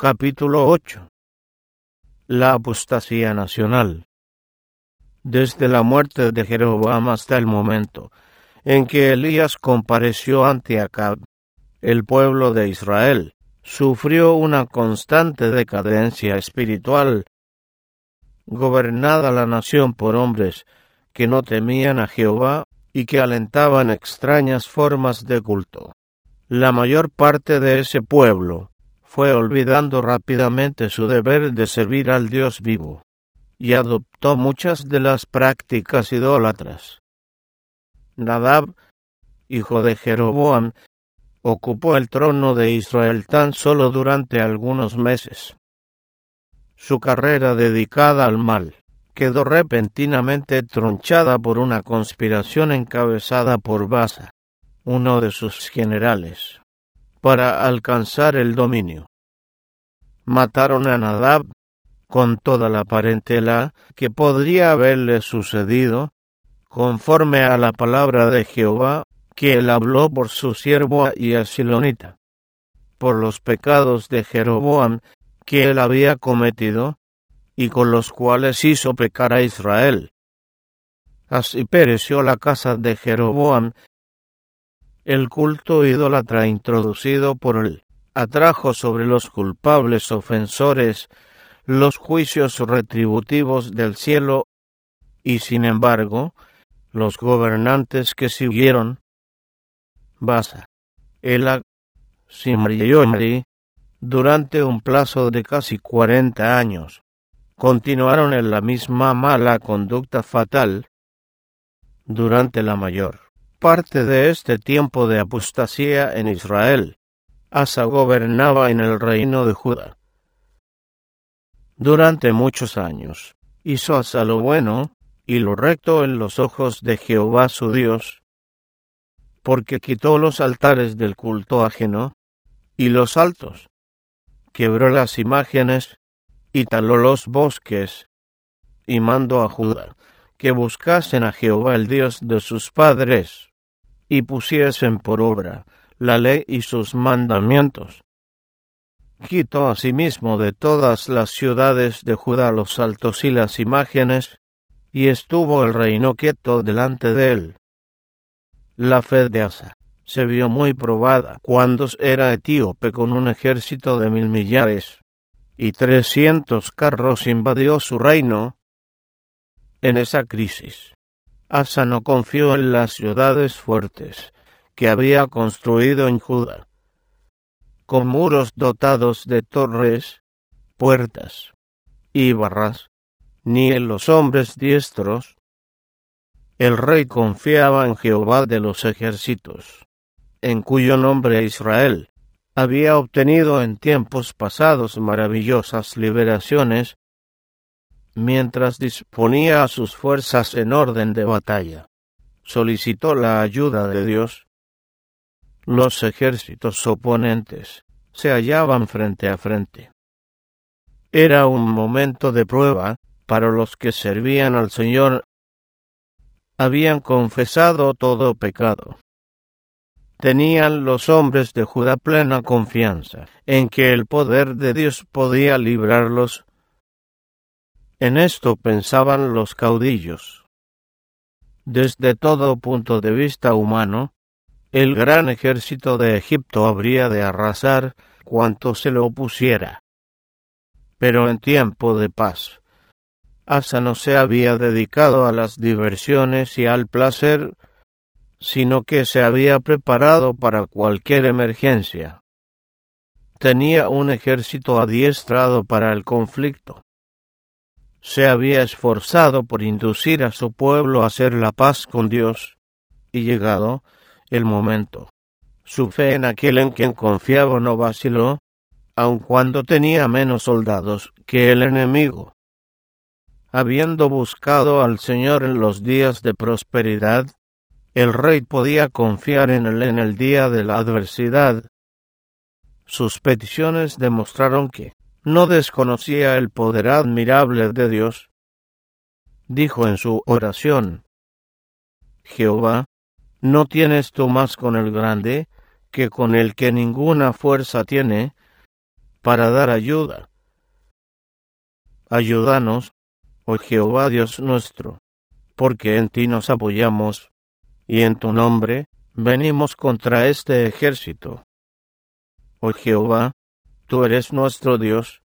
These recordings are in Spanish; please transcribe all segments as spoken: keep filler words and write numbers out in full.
Capítulo ocho. La apostasía nacional. Desde la muerte de Jeroboam hasta el momento en que Elías compareció ante Acab, el pueblo de Israel sufrió una constante decadencia espiritual. Gobernada la nación por hombres que no temían a Jehová y que alentaban extrañas formas de culto. La mayor parte de ese pueblo fue olvidando rápidamente su deber de servir al Dios vivo, y adoptó muchas de las prácticas idólatras. Nadab, hijo de Jeroboam, ocupó el trono de Israel tan solo durante algunos meses. Su carrera dedicada al mal quedó repentinamente tronchada por una conspiración encabezada por Baasa, uno de sus generales, para alcanzar el dominio. Mataron a Nadab con toda la parentela que podría haberle sucedido, conforme a la palabra de Jehová que él habló por su siervo Ahías Silonita, por los pecados de Jeroboam que él había cometido, y con los cuales hizo pecar a Israel. Así pereció la casa de Jeroboam. El culto idólatra introducido por él atrajo sobre los culpables ofensores los juicios retributivos del cielo, y sin embargo, los gobernantes que siguieron, Baasa, Ela, Zimri y Omri, durante un plazo de casi cuarenta años, continuaron en la misma mala conducta fatal. Durante la mayor parte de este tiempo de apostasía en Israel, Asa gobernaba en el reino de Judá. Durante muchos años, hizo Asa lo bueno y lo recto en los ojos de Jehová su Dios, porque quitó los altares del culto ajeno y los altos, quebró las imágenes y taló los bosques, y mandó a Judá que buscasen a Jehová el Dios de sus padres, y pusiesen por obra la ley y sus mandamientos. Quitó asimismo de todas las ciudades de Judá los altos y las imágenes, y estuvo el reino quieto delante de él. La fe de Asa se vio muy probada cuando era etíope con un ejército de mil millares, y trescientos carros invadió su reino. En esa crisis, Asa no confió en las ciudades fuertes que había construido en Judá, con muros dotados de torres, puertas y barras, ni en los hombres diestros. El rey confiaba en Jehová de los ejércitos, en cuyo nombre Israel había obtenido en tiempos pasados maravillosas liberaciones, mientras disponía a sus fuerzas en orden de batalla. Solicitó la ayuda de Dios. Los ejércitos oponentes se hallaban frente a frente. Era un momento de prueba para los que servían al Señor. Habían confesado todo pecado. Tenían los hombres de Judá plena confianza en que el poder de Dios podía librarlos. En esto pensaban los caudillos. Desde todo punto de vista humano, el gran ejército de Egipto habría de arrasar cuanto se le opusiera. Pero en tiempo de paz, Asa no se había dedicado a las diversiones y al placer, sino que se había preparado para cualquier emergencia. Tenía un ejército adiestrado para el conflicto. Se había esforzado por inducir a su pueblo a hacer la paz con Dios, y llegado el momento, su fe en aquel en quien confiaba no vaciló, aun cuando tenía menos soldados que el enemigo. Habiendo buscado al Señor en los días de prosperidad, el rey podía confiar en él en el día de la adversidad. Sus peticiones demostraron que no desconocía el poder admirable de Dios. Dijo en su oración: Jehová, ¿no tienes tú más con el grande que con el que ninguna fuerza tiene? para dar ayuda. Ayúdanos, oh Jehová Dios nuestro, porque en ti nos apoyamos, y en tu nombre venimos contra este ejército. Oh Jehová, tú eres nuestro Dios.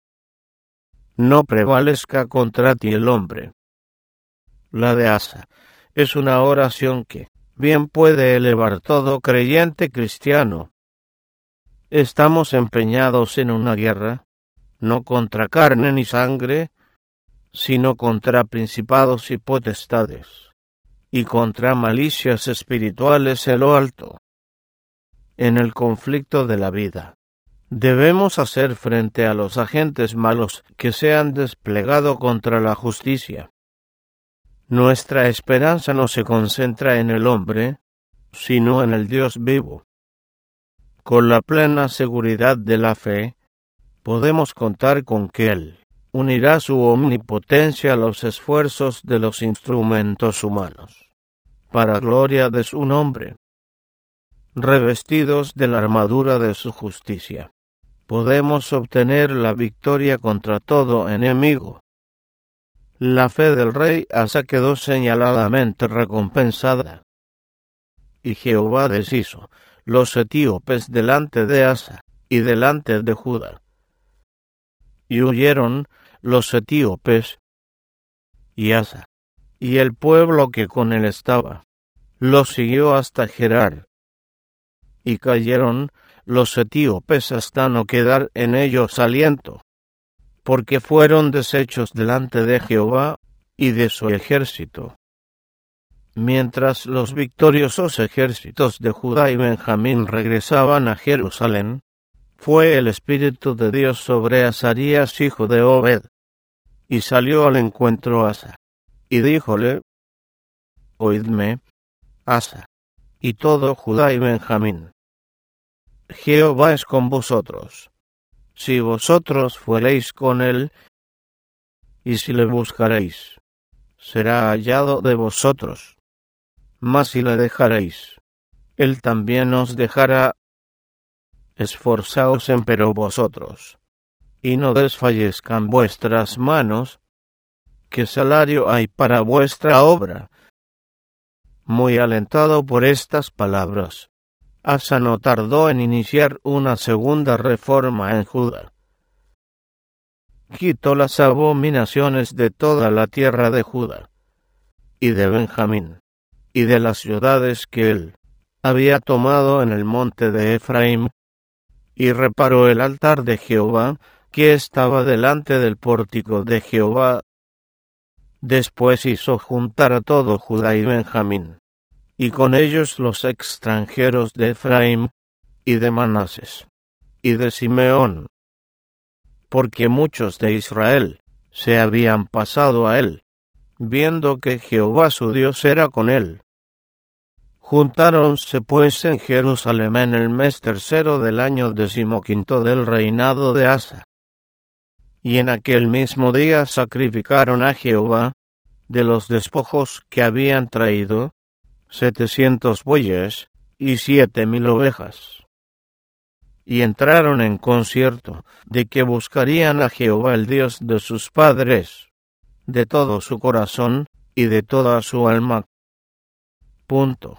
No prevalezca contra ti el hombre. La de Asa es una oración que bien puede elevar todo creyente cristiano. Estamos empeñados en una guerra, no contra carne ni sangre, sino contra principados y potestades, y contra malicias espirituales en lo alto. En el conflicto de la vida, debemos hacer frente a los agentes malos que se han desplegado contra la justicia. Nuestra esperanza no se concentra en el hombre, sino en el Dios vivo. Con la plena seguridad de la fe, podemos contar con que Él unirá su omnipotencia a los esfuerzos de los instrumentos humanos, para gloria de su nombre. Revestidos de la armadura de su justicia, podemos obtener la victoria contra todo enemigo. La fe del rey Asa quedó señaladamente recompensada, y Jehová deshizo los etíopes delante de Asa y delante de Judá. Y huyeron los etíopes y Asa, y el pueblo que con él estaba, los siguió hasta Gerar. Y cayeron los etíopes hasta no quedar en ellos aliento, porque fueron deshechos delante de Jehová y de su ejército. Mientras los victoriosos ejércitos de Judá y Benjamín regresaban a Jerusalén, fue el Espíritu de Dios sobre Azarías hijo de Obed, y salió al encuentro Asa, y díjole: Oídme, Asa, y todo Judá y Benjamín. Jehová es con vosotros. Si vosotros fuereis con él, y si le buscaréis, será hallado de vosotros. Mas si le dejaréis, él también os dejará. Esforzaos empero vosotros, y no desfallezcan vuestras manos, que salario hay para vuestra obra. Muy alentado por estas palabras, Asa no tardó en iniciar una segunda reforma en Judá. Quitó las abominaciones de toda la tierra de Judá y de Benjamín, y de las ciudades que él había tomado en el monte de Efraín, y reparó el altar de Jehová que estaba delante del pórtico de Jehová. Después hizo juntar a todo Judá y Benjamín, y con ellos los extranjeros de Efraín, y de Manases, y de Simeón, porque muchos de Israel se habían pasado a él, viendo que Jehová su Dios era con él. Juntáronse pues en Jerusalén en el mes tercero del año decimoquinto del reinado de Asa. Y en aquel mismo día sacrificaron a Jehová, de los despojos que habían traído, setecientos bueyes y siete mil ovejas. Y entraron en concierto de que buscarían a Jehová el Dios de sus padres, de todo su corazón y de toda su alma. Punto.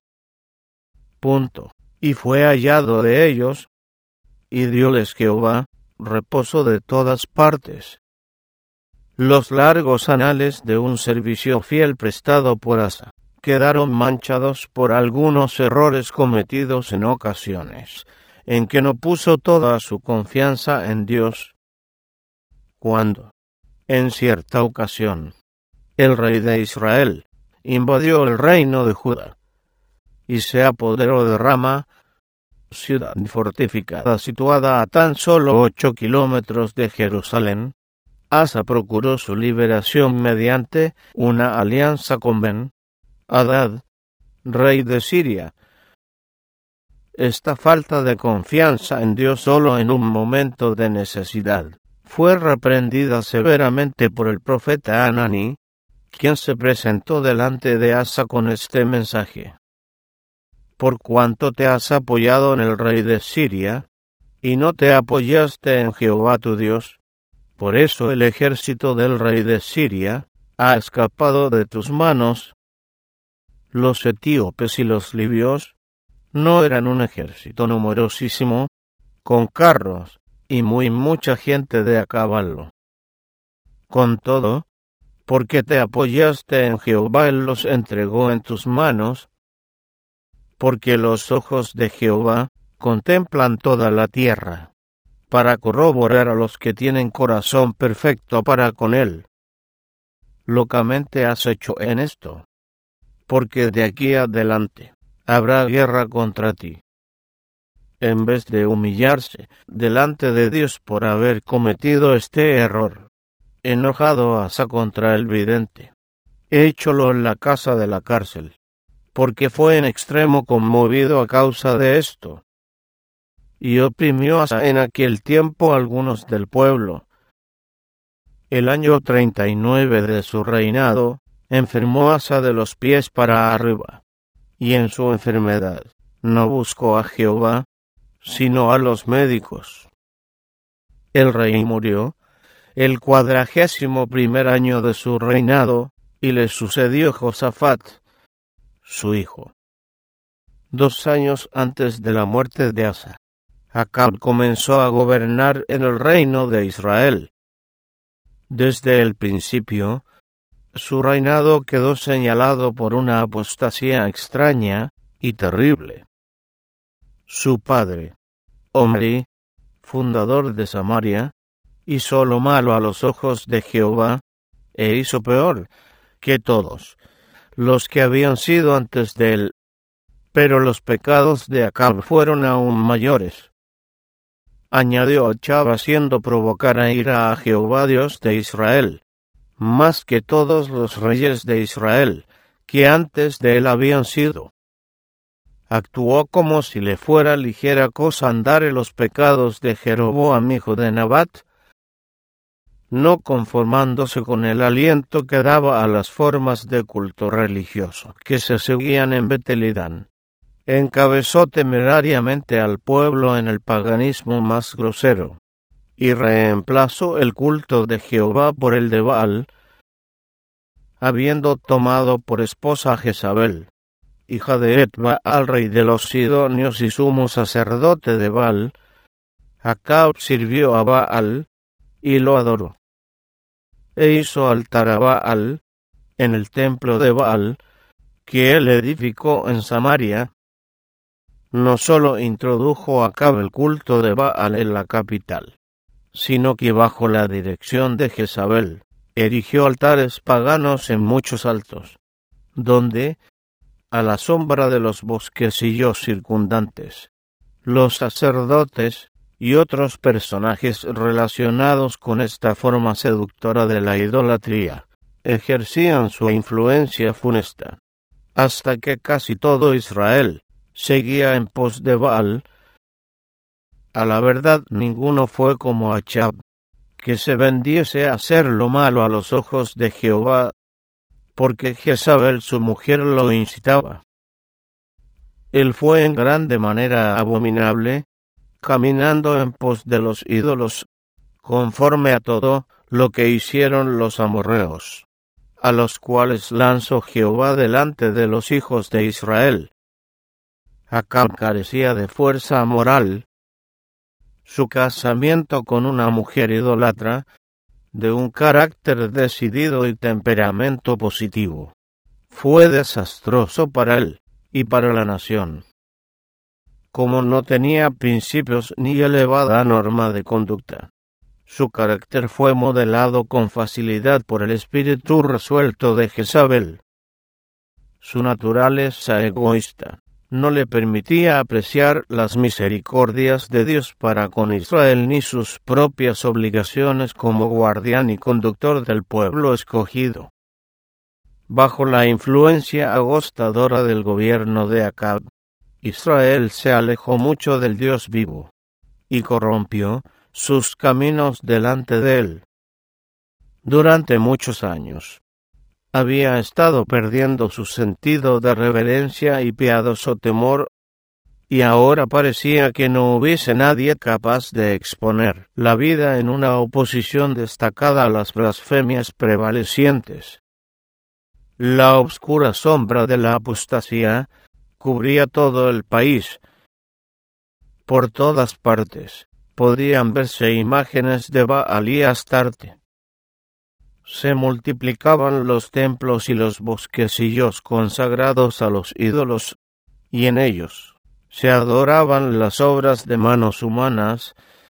Punto. Y fue hallado de ellos, y dióles Jehová reposo de todas partes. Los largos anales de un servicio fiel prestado por Asa quedaron manchados por algunos errores cometidos en ocasiones, en que no puso toda su confianza en Dios. Cuando, en cierta ocasión, el rey de Israel invadió el reino de Judá, y se apoderó de Rama, ciudad fortificada situada a tan solo ocho kilómetros de Jerusalén, Asa procuró su liberación mediante una alianza con Ben-Hadad, rey de Siria. Esta falta de confianza en Dios solo en un momento de necesidad fue reprendida severamente por el profeta Ananí, quien se presentó delante de Asa con este mensaje: Por cuanto te has apoyado en el rey de Siria, y no te apoyaste en Jehová tu Dios. Por eso el ejército del rey de Siria ha escapado de tus manos. Los etíopes y los libios no eran un ejército numerosísimo, con carros y muy mucha gente de a caballo. Con todo, porque te apoyaste en Jehová, él los entregó en tus manos, porque los ojos de Jehová contemplan toda la tierra, para corroborar a los que tienen corazón perfecto para con él. Locamente has hecho en esto, porque de aquí adelante habrá guerra contra ti. En vez de humillarse delante de Dios por haber cometido este error, enojado Asa contra el vidente, écholo en la casa de la cárcel, porque fue en extremo conmovido a causa de esto. Y oprimió Asa en aquel tiempo algunos del pueblo. El año treinta y nueve de su reinado, enfermó Asa de los pies para arriba, y en su enfermedad no buscó a Jehová, sino a los médicos. El rey murió el cuadragésimo primer año de su reinado, y le sucedió Josafat, su hijo. Dos años antes de la muerte de Asa, Acab comenzó a gobernar en el reino de Israel. Desde el principio, su reinado quedó señalado por una apostasía extraña y terrible. Su padre, Omri, fundador de Samaria, hizo lo malo a los ojos de Jehová, e hizo peor que todos los que habían sido antes de él. Pero los pecados de Acab fueron aún mayores. Añadió Achb haciendo provocar a ira a Jehová Dios de Israel, más que todos los reyes de Israel, que antes de él habían sido. Actuó como si le fuera ligera cosa andar en los pecados de Jeroboam hijo de Nabat, no conformándose con el aliento que daba a las formas de culto religioso que se seguían en Betel y Dan. Encabezó temerariamente al pueblo en el paganismo más grosero, y reemplazó el culto de Jehová por el de Baal, habiendo tomado por esposa a Jezabel, hija de Etba, al rey de los sidonios y sumo sacerdote de Baal. Acab sirvió a Baal, y lo adoró, e hizo altar a Baal en el templo de Baal, que él edificó en Samaria. No sólo introdujo Acab el culto de Baal en la capital, sino que bajo la dirección de Jezabel, erigió altares paganos en muchos altos, donde, a la sombra de los bosquecillos circundantes, los sacerdotes y otros personajes relacionados con esta forma seductora de la idolatría ejercían su influencia funesta, hasta que casi todo Israel seguía en pos de Baal. A la verdad, ninguno fue como Achb, que se vendiese a hacer lo malo a los ojos de Jehová, porque Jezabel su mujer lo incitaba. Él fue en grande manera abominable, caminando en pos de los ídolos, conforme a todo lo que hicieron los amorreos, a los cuales lanzó Jehová delante de los hijos de Israel. Acab carecía de fuerza moral. Su casamiento con una mujer idólatra, de un carácter decidido y temperamento positivo, fue desastroso para él y para la nación. Como no tenía principios ni elevada norma de conducta, su carácter fue modelado con facilidad por el espíritu resuelto de Jezabel. Su naturaleza egoísta no le permitía apreciar las misericordias de Dios para con Israel ni sus propias obligaciones como guardián y conductor del pueblo escogido. Bajo la influencia agostadora del gobierno de Acab, Israel se alejó mucho del Dios vivo, y corrompió sus caminos delante de él. Durante muchos años había estado perdiendo su sentido de reverencia y piadoso temor, y ahora parecía que no hubiese nadie capaz de exponer la vida en una oposición destacada a las blasfemias prevalecientes. La oscura sombra de la apostasía cubría todo el país. Por todas partes podían verse imágenes de Baal y Astarte. Se multiplicaban los templos y los bosquecillos consagrados a los ídolos, y en ellos se adoraban las obras de manos humanas.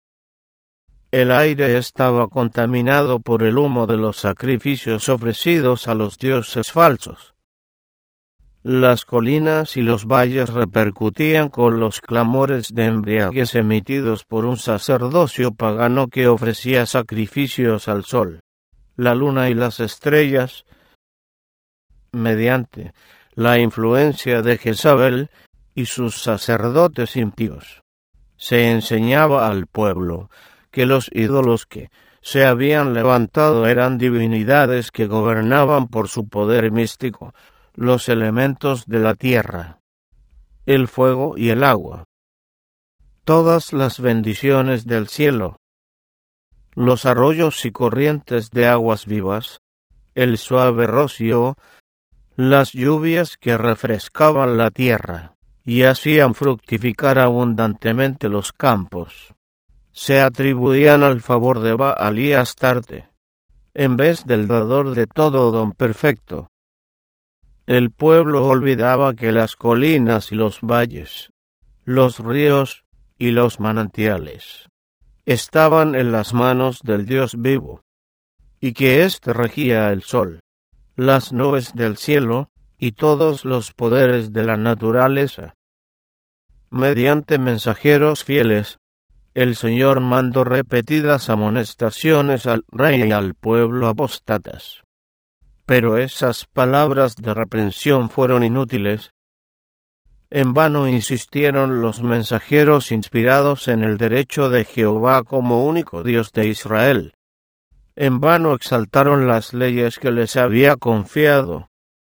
El aire estaba contaminado por el humo de los sacrificios ofrecidos a los dioses falsos. Las colinas y los valles repercutían con los clamores de embriaguez emitidos por un sacerdocio pagano que ofrecía sacrificios al sol, la luna y las estrellas. Mediante la influencia de Jezabel y sus sacerdotes impíos, se enseñaba al pueblo que los ídolos que se habían levantado eran divinidades que gobernaban por su poder místico los elementos de la tierra, el fuego y el agua, todas las bendiciones del cielo, los arroyos y corrientes de aguas vivas, el suave rocío, las lluvias que refrescaban la tierra y hacían fructificar abundantemente los campos, se atribuían al favor de Baal y Astarte, en vez del dador de todo don perfecto. El pueblo olvidaba que las colinas y los valles, los ríos y los manantiales estaban en las manos del Dios vivo, y que éste regía el sol, las nubes del cielo y todos los poderes de la naturaleza. Mediante mensajeros fieles, el Señor mandó repetidas amonestaciones al rey y al pueblo apóstatas. Pero esas palabras de reprensión fueron inútiles. En vano insistieron los mensajeros inspirados en el derecho de Jehová como único Dios de Israel. En vano exaltaron las leyes que les había confiado.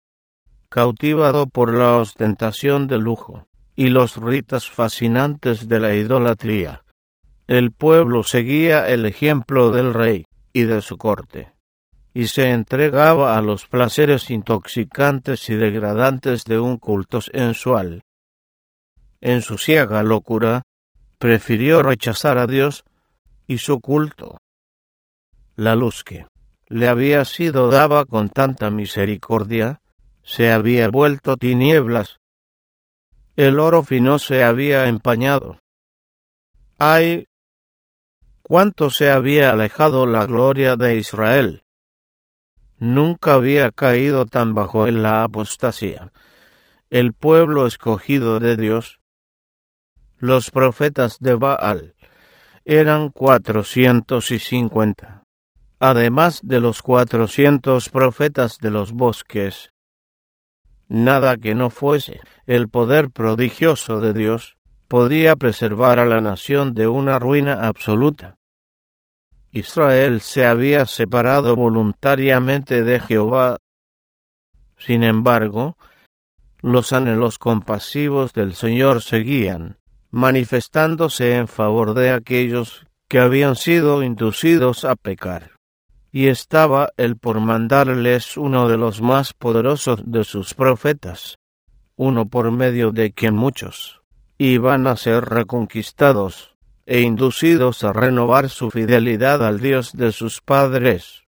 Cautivado por la ostentación de lujo y los ritos fascinantes de la idolatría, el pueblo seguía el ejemplo del rey y de su corte, y se entregaba a los placeres intoxicantes y degradantes de un culto sensual. En su ciega locura, prefirió rechazar a Dios y su culto. La luz que le había sido dada con tanta misericordia se había vuelto tinieblas. El oro fino se había empañado. ¡Ay! ¡Cuánto se había alejado la gloria de Israel! Nunca había caído tan bajo en la apostasía el pueblo escogido de Dios. Los profetas de Baal eran cuatrocientos y cincuenta, además de los cuatrocientos profetas de los bosques. Nada que no fuese el poder prodigioso de Dios podía preservar a la nación de una ruina absoluta. Israel se había separado voluntariamente de Jehová. Sin embargo, los anhelos compasivos del Señor seguían manifestándose en favor de aquellos que habían sido inducidos a pecar, y estaba él por mandarles uno de los más poderosos de sus profetas, uno por medio de quien muchos iban a ser reconquistados e inducidos a renovar su fidelidad al Dios de sus padres.